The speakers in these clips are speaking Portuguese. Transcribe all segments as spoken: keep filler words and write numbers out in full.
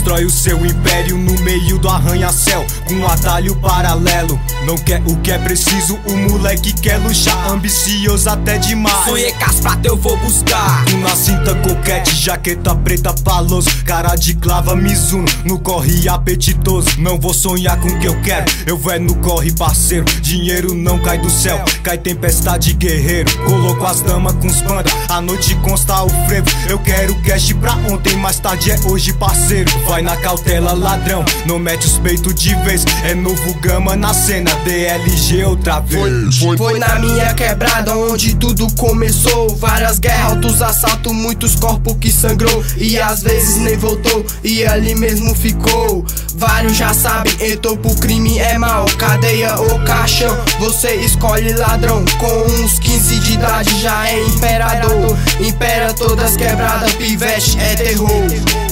constrói o seu império no meio do arranha-céu, com um atalho paralelo. Não quer o que é preciso, o moleque quer luxar, ambicioso até demais. Sonhei com as pratas, eu vou buscar. Tu na cinta coquete, jaqueta preta paloso, cara de clava Mizuno, no corre apetitoso. Não vou sonhar com o que eu quero, eu vou é no corre parceiro. Dinheiro não cai do céu, cai tempestade guerreiro. Coloco as damas com os panda, a noite consta o frevo. Eu quero cash pra ontem, mais tarde é hoje parceiro. Vai na cautela ladrão, não mete os peitos de vez. É novo Gama na cena, D L G outra vez. Foi, foi na minha quebrada onde tudo começou. Várias guerras, altos assaltos, muitos corpos que sangrou e às vezes nem voltou, e ali mesmo ficou. Vários já sabem, entrou pro crime é mal, cadeia ou caixão, você escolhe ladrão. Com uns quinze de idade já é imperador, impera todas quebradas, pivete é terror.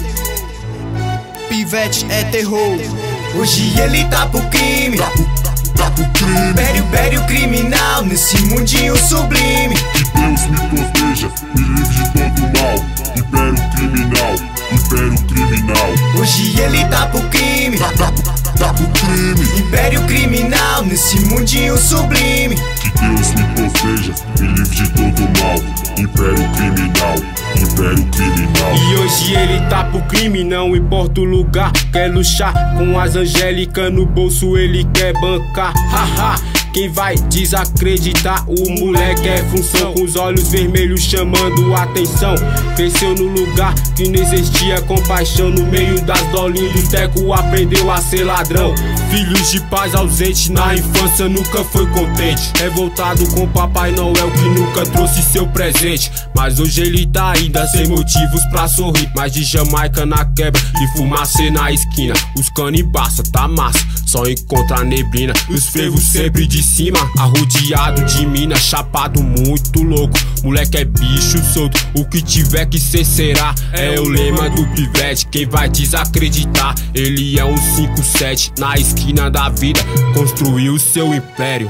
Pivete é terror. Hoje ele tá pro crime, tá pro, tá pro crime. Império, império criminal, nesse mundinho sublime. Que Deus me proteja, me livre de todo mal. Império criminal, império criminal. Hoje ele tá pro crime, tá, tá, tá pro crime. Império criminal, nesse mundinho sublime. Que Deus me proteja, me livre de todo mal. Império criminal, império criminal. E hoje ele tá pro crime, não importa o lugar. Quer luxar com as angélicas no bolso, ele quer bancar. Haha, quem vai desacreditar? O moleque é função, com os olhos vermelhos chamando atenção. Cresceu no lugar que não existia compaixão. No meio das dolinhas do teco aprendeu a ser ladrão. Filhos de pais ausente na infância, nunca foi contente. Revoltado com Papai Noel que nunca trouxe seu presente. Mas hoje ele tá ainda sem motivos pra sorrir. Mais de Jamaica na quebra e fumaça na esquina. Os cano embaça, tá massa, só encontra a neblina. Os frevos sempre de cima, arrodeado de mina. Chapado muito louco, moleque é bicho solto. O que tiver que ser será, é o lema do pivete. Quem vai desacreditar? Ele é um cinco sete na esquina da vida, construiu seu império.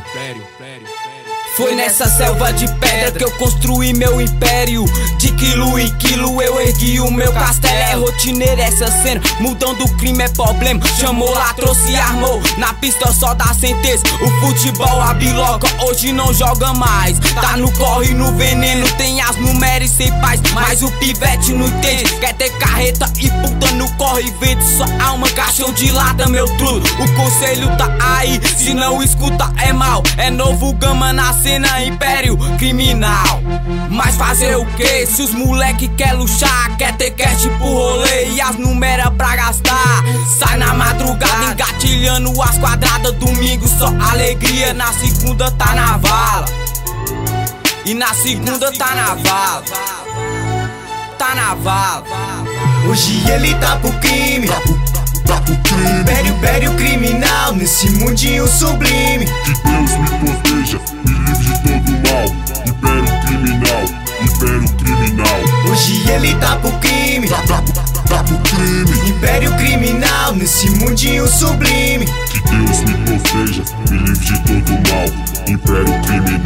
Foi nessa selva de pedra que eu construí meu império. De quilo em quilo eu ergui o meu castelo. É rotineira essa cena, mudando o crime é problema. Chamou lá, trouxe e armou, na pista só dá sentença. O futebol a biloca hoje não joga mais. Tá no corre, no veneno, tem as numérias sem paz. Mas o pivete não entende, quer ter carreta e puta no corre. Vende sua alma, caixão de lata meu trudo. O conselho tá aí, se não escuta é mal. É novo Gama na cena, império criminal. Mas fazer o que? Se os moleque quer luxar, quer ter cash pro rolê e as numeras pra gastar. Sai na madrugada engatilhando as quadradas. Domingo só alegria, na segunda tá na vala. E na segunda tá na vala. Tá na vala. Hoje ele tá pro crime, tá pro, tá pro crime. Império, império criminal, nesse mundinho sublime. Que Deus me proteja, me livre de todo mal. Império criminal, império criminal. Hoje ele tá pro crime, tá, tá, tá pro crime. Império criminal, nesse mundinho sublime. Que Deus me proteja, me livre de todo mal. Império criminal.